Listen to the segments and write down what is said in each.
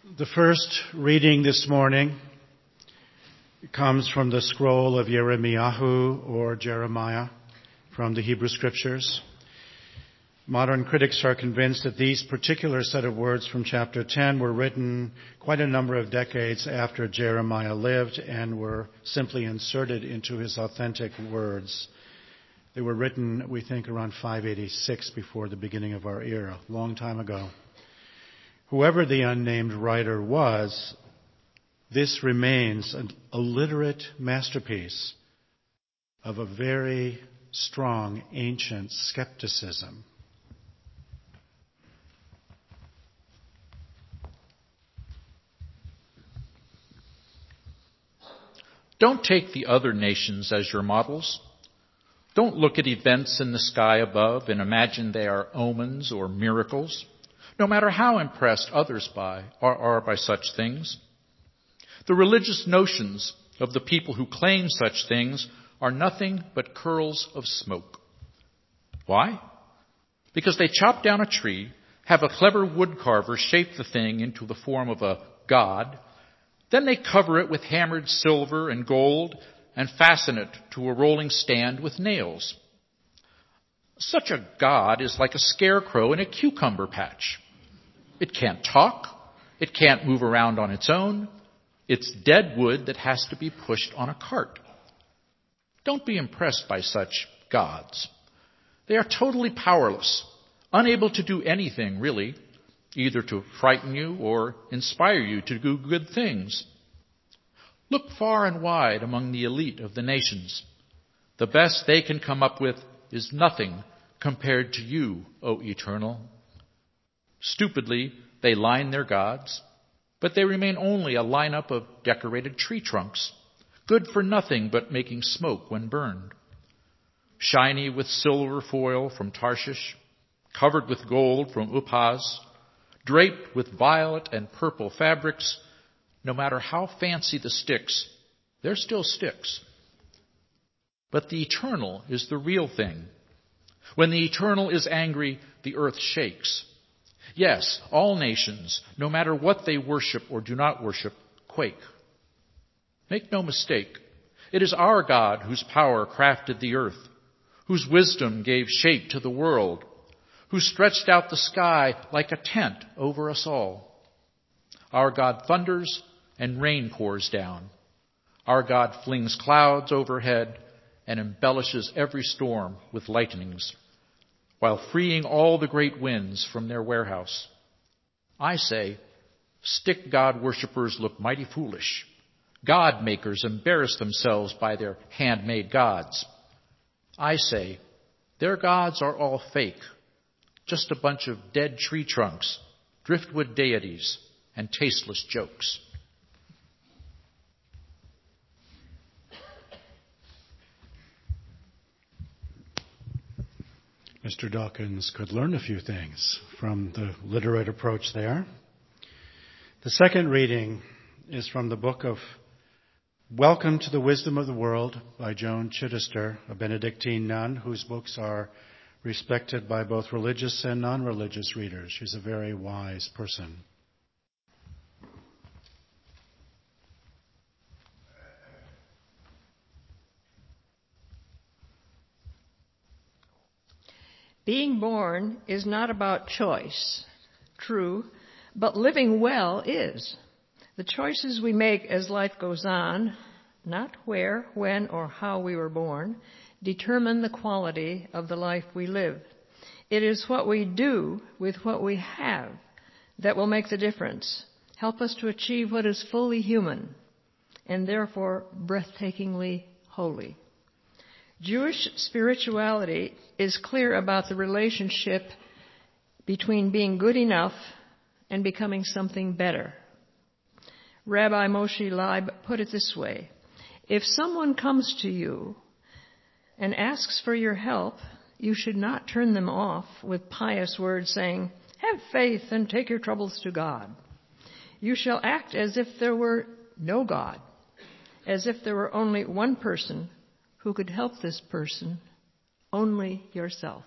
The first reading this morning comes from the scroll of Yirmiyahu or Jeremiah from the Hebrew Scriptures. Modern critics are convinced that these particular set of words from chapter 10 were written quite a number of decades after Jeremiah lived and were simply inserted into his authentic words. They were written, we think, around 586 before the beginning of our era, a long time ago. Whoever the unnamed writer was, this remains a literate masterpiece of a very strong ancient skepticism. Don't take the other nations as your models. Don't look at events in the sky above and imagine they are omens or miracles, no matter how impressed others are by such things. The religious notions of the people who claim such things are nothing but curls of smoke. Why? Because they chop down a tree, have a clever woodcarver shape the thing into the form of a god, then they cover it with hammered silver and gold and fasten it to a rolling stand with nails. Such a god is like a scarecrow in a cucumber patch. It can't talk. It can't move around on its own. It's dead wood that has to be pushed on a cart. Don't be impressed by such gods. They are totally powerless, unable to do anything really, either to frighten you or inspire you to do good things. Look far and wide among the elite of the nations. The best they can come up with is nothing compared to you, O Eternal. Stupidly, they line their gods, but they remain only a lineup of decorated tree trunks, good for nothing but making smoke when burned. Shiny with silver foil from Tarshish, covered with gold from Upaz, draped with violet and purple fabrics, no matter how fancy the sticks, they're still sticks. But the Eternal is the real thing. When the Eternal is angry, the earth shakes. Yes, all nations, no matter what they worship or do not worship, quake. Make no mistake, it is our God whose power crafted the earth, whose wisdom gave shape to the world, who stretched out the sky like a tent over us all. Our God thunders and rain pours down. Our God flings clouds overhead and embellishes every storm with lightnings, while freeing all the great winds from their warehouse. I say, stick God worshippers look mighty foolish. God makers embarrass themselves by their handmade gods. I say, their gods are all fake, just a bunch of dead tree trunks, driftwood deities, and tasteless jokes. Mr. Dawkins could learn a few things from the literate approach there. The second reading is from the book of Welcome to the Wisdom of the World by Joan Chittister, a Benedictine nun whose books are respected by both religious and non-religious readers. She's a very wise person. Being born is not about choice, true, but living well is. The choices we make as life goes on, not where, when, or how we were born, determine the quality of the life we live. It is what we do with what we have that will make the difference, help us to achieve what is fully human, and therefore breathtakingly holy. Jewish spirituality is clear about the relationship between being good enough and becoming something better. Rabbi Moshe Leib put it this way: if someone comes to you and asks for your help, you should not turn them off with pious words saying, "Have faith and take your troubles to God." You shall act as if there were no God, as if there were only one person who could help this person, only yourself.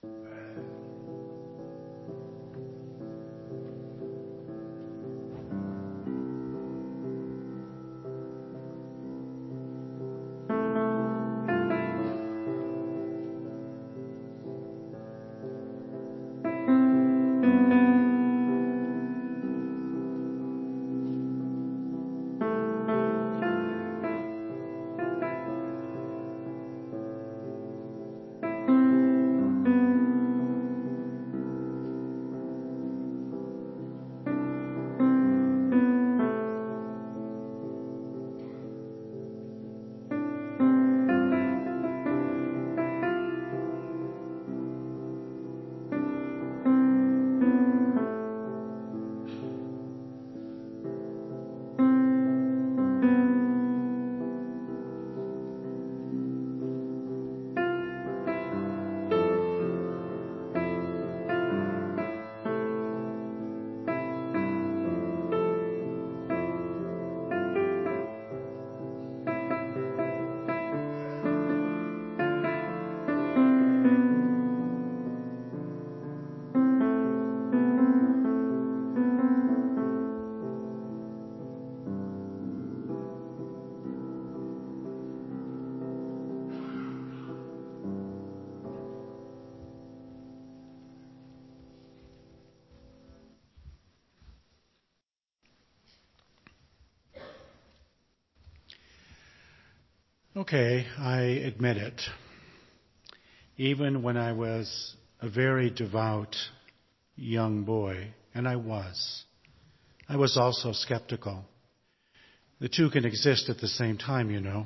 Okay, I admit it. Even when I was a very devout young boy, and I was also skeptical. The two can exist at the same time, you know.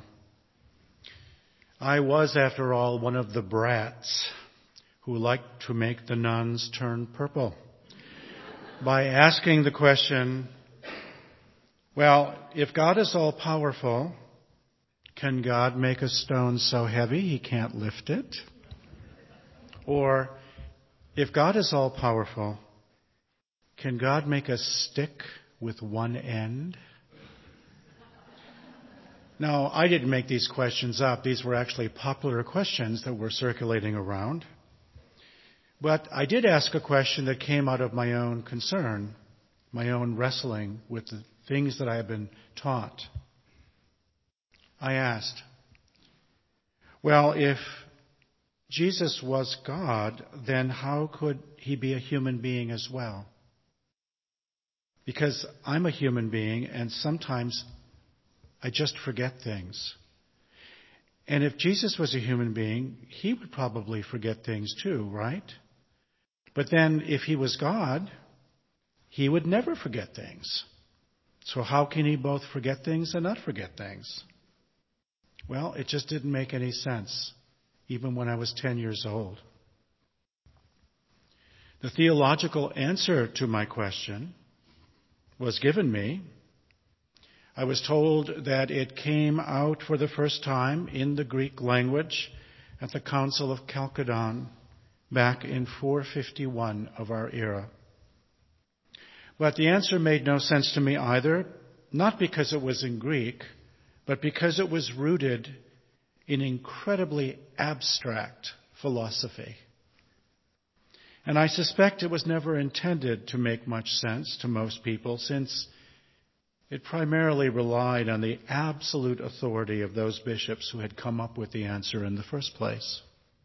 I was, after all, one of the brats who liked to make the nuns turn purple by asking the question, well, if God is all-powerful, can God make a stone so heavy he can't lift it? Or, if God is all-powerful, can God make a stick with one end? Now, I didn't make these questions up. These were actually popular questions that were circulating around. But I did ask a question that came out of my own concern, my own wrestling with the things that I have been taught. I asked, well, if Jesus was God, then how could he be a human being as well? Because I'm a human being, and sometimes I just forget things. And if Jesus was a human being, he would probably forget things too, right? But then if he was God, he would never forget things. So how can he both forget things and not forget things? Well, it just didn't make any sense, even when I was 10 years old. The theological answer to my question was given me. I was told that it came out for the first time in the Greek language at the Council of Chalcedon back in 451 of our era. But the answer made no sense to me either, not because it was in Greek, but because it was rooted in incredibly abstract philosophy. And I suspect it was never intended to make much sense to most people, since it primarily relied on the absolute authority of those bishops who had come up with the answer in the first place.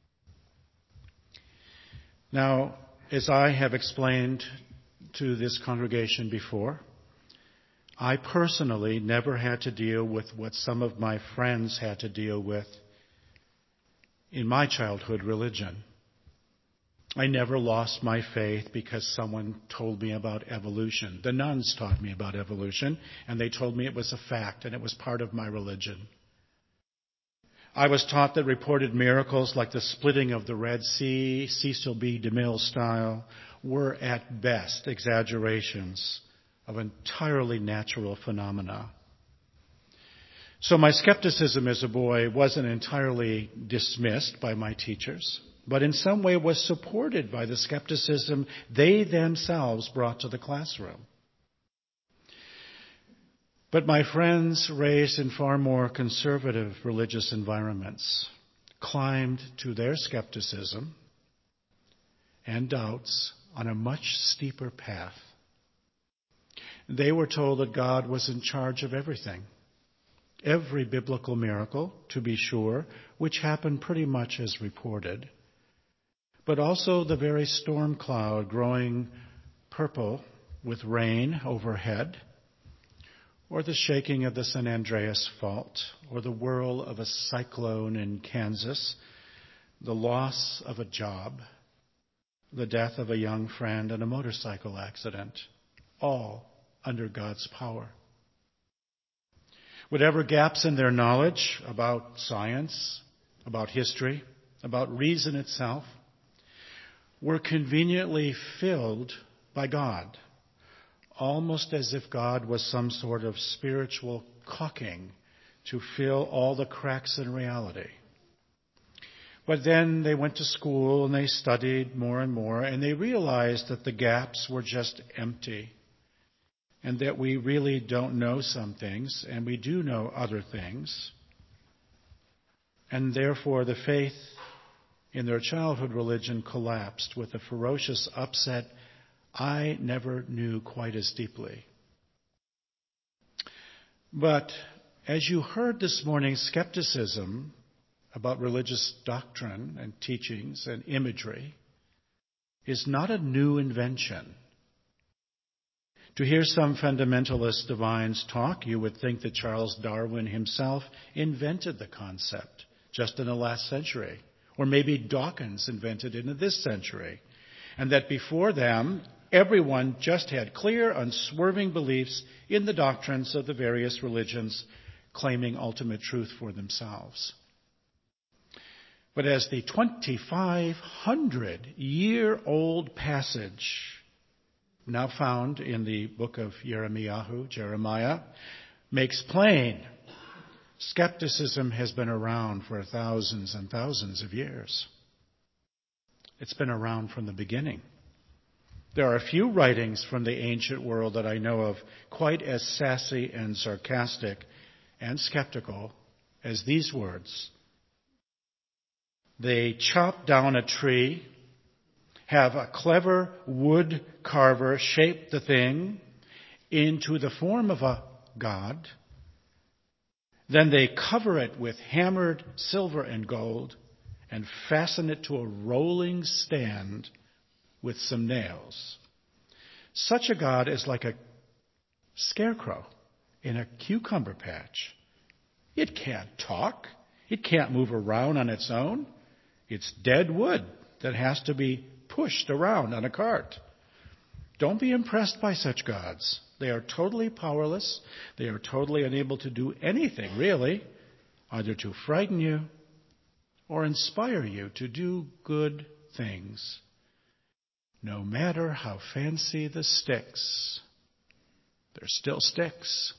Now, as I have explained to this congregation before, I personally never had to deal with what some of my friends had to deal with in my childhood religion. I never lost my faith because someone told me about evolution. The nuns taught me about evolution, and they told me it was a fact, and it was part of my religion. I was taught that reported miracles like the splitting of the Red Sea, Cecil B. DeMille style, were at best exaggerations of entirely natural phenomena. So my skepticism as a boy wasn't entirely dismissed by my teachers, but in some way was supported by the skepticism they themselves brought to the classroom. But my friends raised in far more conservative religious environments climbed to their skepticism and doubts on a much steeper path. They were told that God was in charge of everything. Every biblical miracle, to be sure, which happened pretty much as reported, but also the very storm cloud growing purple with rain overhead, or the shaking of the San Andreas Fault, or the whirl of a cyclone in Kansas, the loss of a job, the death of a young friend in a motorcycle accident, all under God's power. Whatever gaps in their knowledge about science, about history, about reason itself, were conveniently filled by God, almost as if God was some sort of spiritual caulking to fill all the cracks in reality. But then they went to school and they studied more and more, and they realized that the gaps were just empty, and that we really don't know some things, and we do know other things. And therefore the faith in their childhood religion collapsed with a ferocious upset I never knew quite as deeply. But as you heard this morning, skepticism about religious doctrine and teachings and imagery is not a new invention. To hear some fundamentalist divines talk, you would think that Charles Darwin himself invented the concept just in the last century, or maybe Dawkins invented it in this century, and that before them, everyone just had clear, unswerving beliefs in the doctrines of the various religions, claiming ultimate truth for themselves. But as the 2,500-year-old passage now found in the book of Jeremiah, makes plain, skepticism has been around for thousands and thousands of years. It's been around from the beginning. There are a few writings from the ancient world that I know of quite as sassy and sarcastic and skeptical as these words. They chop down a tree, have a clever wood carver shape the thing into the form of a god. Then they cover it with hammered silver and gold and fasten it to a rolling stand with some nails. Such a god is like a scarecrow in a cucumber patch. It can't talk. It can't move around on its own. It's dead wood that has to be pushed around on a cart. Don't be impressed by such gods. They are totally powerless. They are totally unable to do anything, really, either to frighten you or inspire you to do good things. No matter how fancy the sticks, they're still sticks.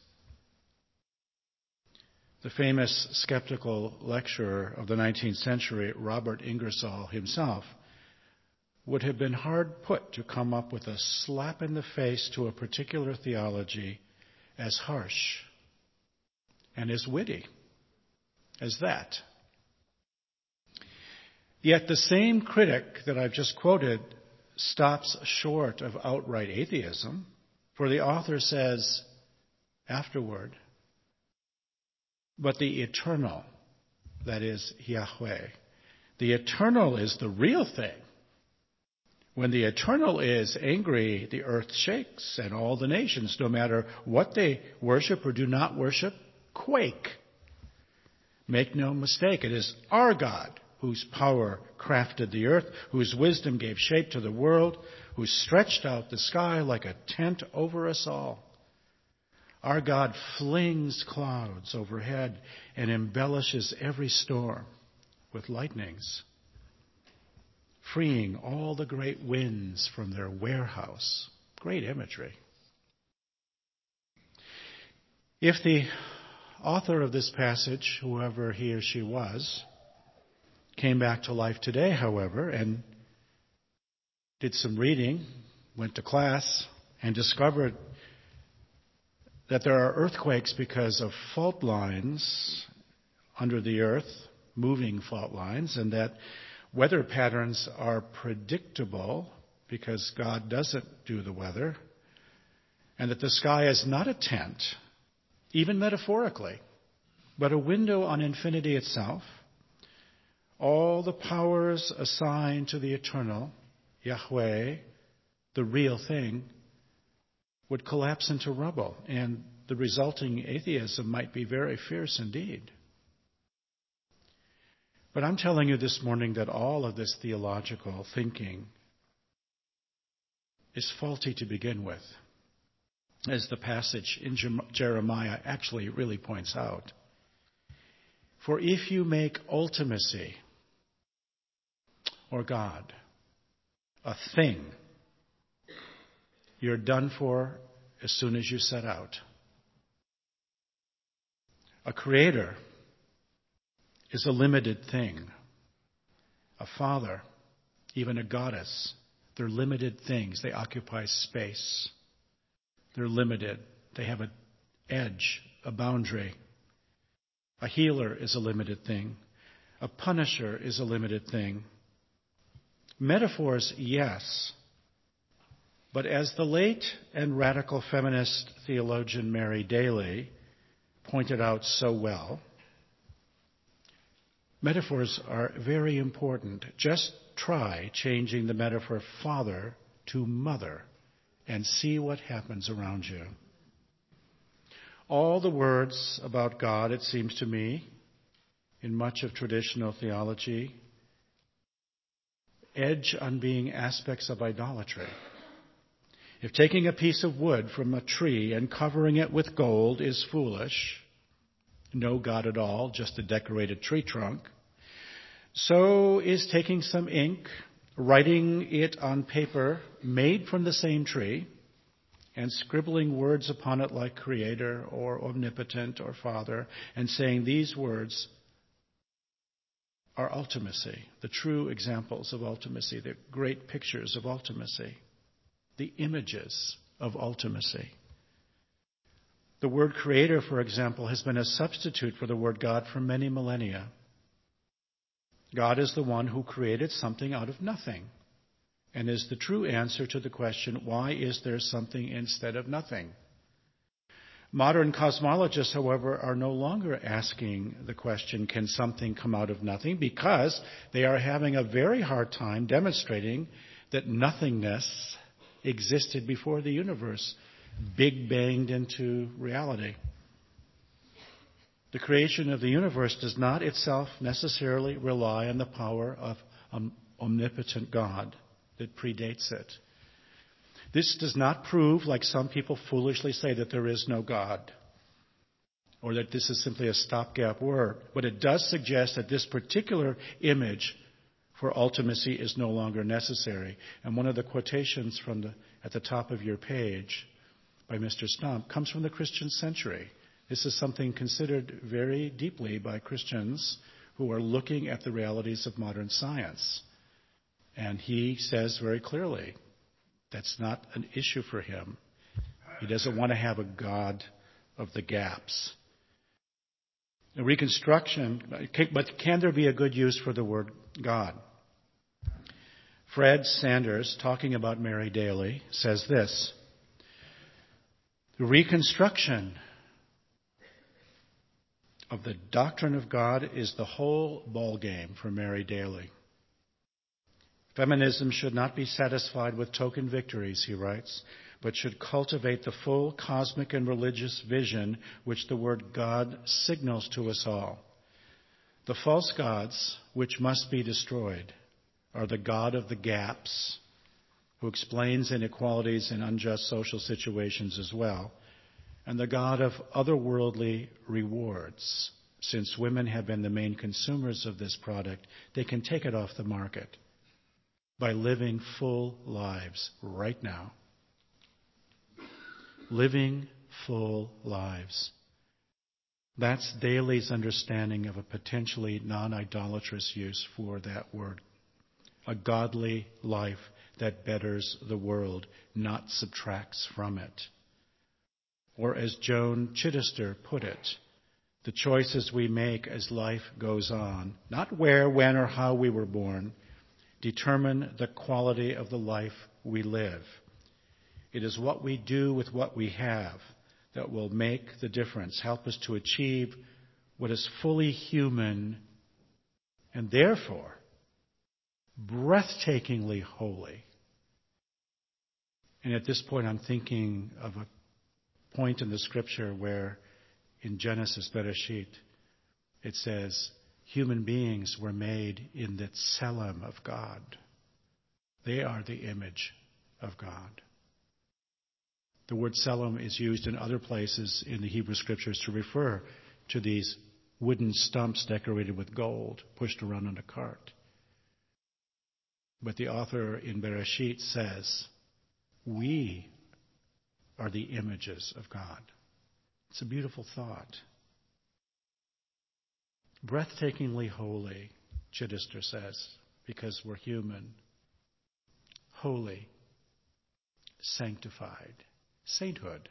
The famous skeptical lecturer of the 19th century, Robert Ingersoll himself, would have been hard put to come up with a slap in the face to a particular theology as harsh and as witty as that. Yet the same critic that I've just quoted stops short of outright atheism, for the author says afterward, but the eternal, that is Yahweh, the eternal is the real thing. When the eternal is angry, the earth shakes, and all the nations, no matter what they worship or do not worship, quake. Make no mistake, it is our God whose power crafted the earth, whose wisdom gave shape to the world, who stretched out the sky like a tent over us all. Our God flings clouds overhead and embellishes every storm with lightnings, freeing all the great winds from their warehouse. Great imagery. If the author of this passage, whoever he or she was, came back to life today, however, and did some reading, went to class, and discovered that there are earthquakes because of fault lines under the earth, moving fault lines, and that Weather patterns are predictable because God doesn't do the weather, and that the sky is not a tent, even metaphorically, but a window on infinity itself. All the powers assigned to the eternal, Yahweh, the real thing, would collapse into rubble, and the resulting atheism might be very fierce indeed. But I'm telling you this morning that all of this theological thinking is faulty to begin with, as the passage in Jeremiah actually really points out. For if you make ultimacy, or God, a thing, you're done for as soon as you set out. A creator is a limited thing. A father, even a goddess, they're limited things. They occupy space. They're limited. They have an edge, a boundary. A healer is a limited thing. A punisher is a limited thing. Metaphors, yes. But as the late and radical feminist theologian Mary Daly pointed out so well, metaphors are very important. Just try changing the metaphor father to mother and see what happens around you. All the words about God, it seems to me, in much of traditional theology, edge on being aspects of idolatry. If taking a piece of wood from a tree and covering it with gold is foolish, no God at all, just a decorated tree trunk, so is taking some ink, writing it on paper made from the same tree, and scribbling words upon it like Creator or Omnipotent or Father, and saying these words are ultimacy, the true examples of ultimacy, the great pictures of ultimacy, the images of ultimacy. The word Creator, for example, has been a substitute for the word God for many millennia. God is the one who created something out of nothing, and is the true answer to the question, why is there something instead of nothing? Modern cosmologists, however, are no longer asking the question, can something come out of nothing? Because they are having a very hard time demonstrating that nothingness existed before the universe big banged into reality. The creation of the universe does not itself necessarily rely on the power of an omnipotent God that predates it. This does not prove, like some people foolishly say, that there is no God, or that this is simply a stopgap word, but it does suggest that this particular image for ultimacy is no longer necessary. And one of the quotations at the top of your page by Mr. Stump comes from the Christian Century. This is something considered very deeply by Christians who are looking at the realities of modern science. And he says very clearly, that's not an issue for him. He doesn't want to have a God of the gaps. A reconstruction, but can there be a good use for the word God? Fred Sanders, talking about Mary Daly, says this: the reconstruction of the doctrine of God is the whole ballgame for Mary Daly. Feminism should not be satisfied with token victories, he writes, but should cultivate the full cosmic and religious vision which the word God signals to us all. The false gods, which must be destroyed, are the God of the gaps, who explains inequalities in unjust social situations as well, and the God of otherworldly rewards. Since women have been the main consumers of this product, they can take it off the market by living full lives right now. Living full lives. That's Daly's understanding of a potentially non-idolatrous use for that word. A godly life that betters the world, not subtracts from it. Or as Joan Chittister put it, the choices we make as life goes on, not where, when, or how we were born, determine the quality of the life we live. It is what we do with what we have that will make the difference, help us to achieve what is fully human and therefore breathtakingly holy. And at this point, I'm thinking of a point in the scripture where in Genesis, Bereshit, it says, human beings were made in the tselem of God. They are the image of God. The word tselem is used in other places in the Hebrew scriptures to refer to these wooden stumps decorated with gold, pushed around on a cart. But the author in Bereshit says, we are the images of God. It's a beautiful thought. Breathtakingly holy, Chittister says, because we're human. Holy, sanctified, sainthood.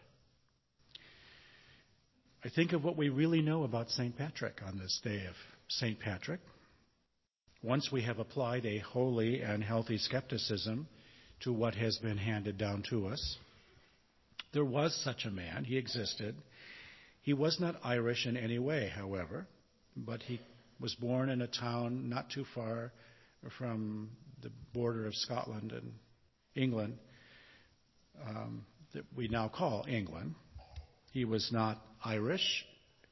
I think of what we really know about St. Patrick on this day of St. Patrick. Once we have applied a holy and healthy skepticism to what has been handed down to us, there was such a man. He existed. He was not Irish in any way, however, but he was born in a town not too far from the border of Scotland and England that we now call England. He was not Irish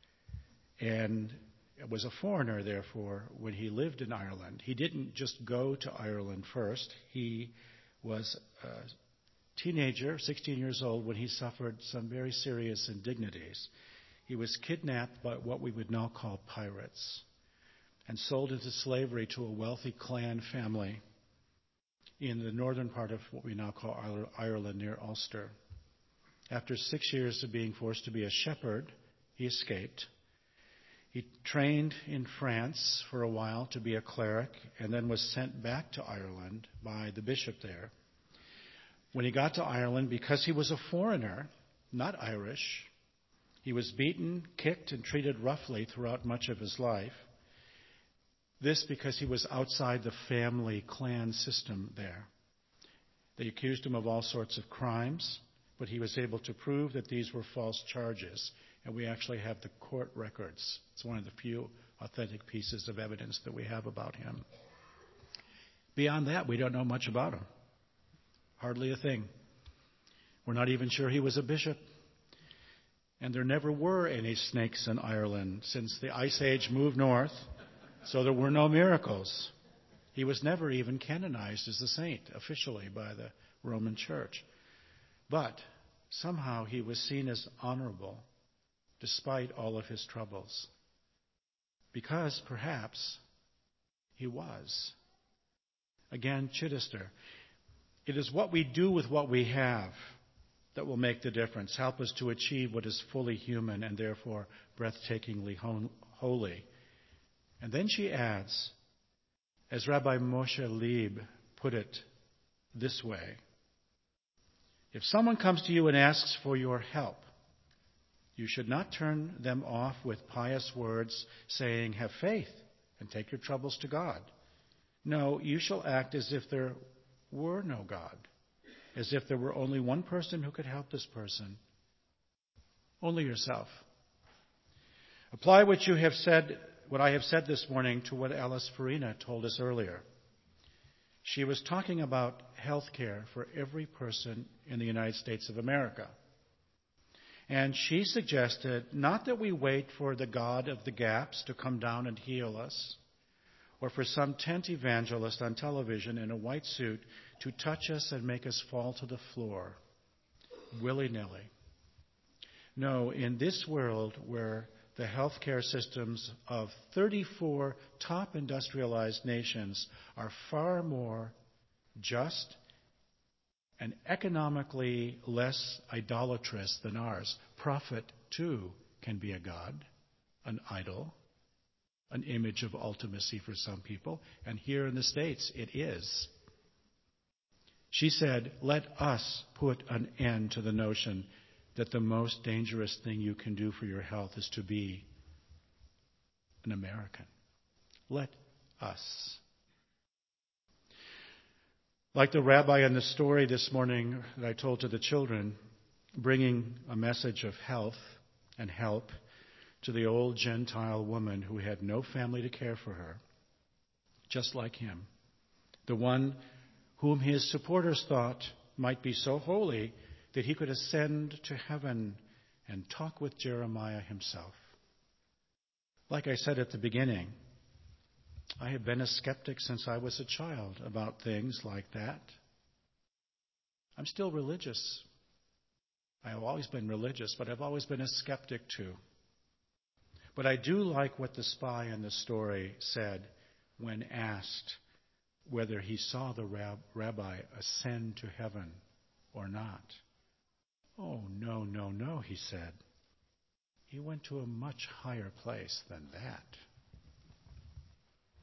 and was a foreigner, therefore, when he lived in Ireland. He didn't just go to Ireland first. He was a teenager, 16 years old, when he suffered some very serious indignities. He was kidnapped by what we would now call pirates and sold into slavery to a wealthy clan family in the northern part of what we now call Ireland, near Ulster. After 6 years of being forced to be a shepherd, he escaped. He trained in France for a while to be a cleric and then was sent back to Ireland by the bishop there. When he got to Ireland, because he was a foreigner, not Irish, he was beaten, kicked, and treated roughly throughout much of his life. This because he was outside the family clan system there. They accused him of all sorts of crimes, but he was able to prove that these were false charges. And we actually have the court records. It's one of the few authentic pieces of evidence that we have about him. Beyond that, we don't know much about him. Hardly a thing. We're not even sure he was a bishop. And there never were any snakes in Ireland since the Ice Age moved north, so there were no miracles. He was never even canonized as a saint officially by the Roman Church. But somehow he was seen as honorable despite all of his troubles. Because perhaps he was. Again, Chittister. It is what we do with what we have that will make the difference, help us to achieve what is fully human and therefore breathtakingly holy. And then she adds, as Rabbi Moshe Leib put it this way, if someone comes to you and asks for your help, you should not turn them off with pious words saying, have faith and take your troubles to God. No, you shall act as if there were no God, as if there were only one person who could help this person, only yourself. Apply what I have said this morning to what Alice Farina told us earlier. She was talking about health care for every person in the United States of America. And she suggested not that we wait for the God of the gaps to come down and heal us, or for some tent evangelist on television in a white suit to touch us and make us fall to the floor, willy-nilly. No, in this world where the healthcare systems of 34 top industrialized nations are far more just and economically less idolatrous than ours, profit too can be a god, an idol, an image of ultimacy for some people, and here in the States it is. She said, let us put an end to the notion that the most dangerous thing you can do for your health is to be an American. Let us. Like the rabbi in the story this morning that I told to the children, bringing a message of health and help to the old Gentile woman who had no family to care for her, just like him, the one whom his supporters thought might be so holy that he could ascend to heaven and talk with Jeremiah himself. Like I said at the beginning, I have been a skeptic since I was a child about things like that. I'm still religious. I have always been religious, but I've always been a skeptic too. But I do like what the spy in the story said when asked whether he saw the rabbi ascend to heaven or not. Oh, no, he said. He went to a much higher place than that.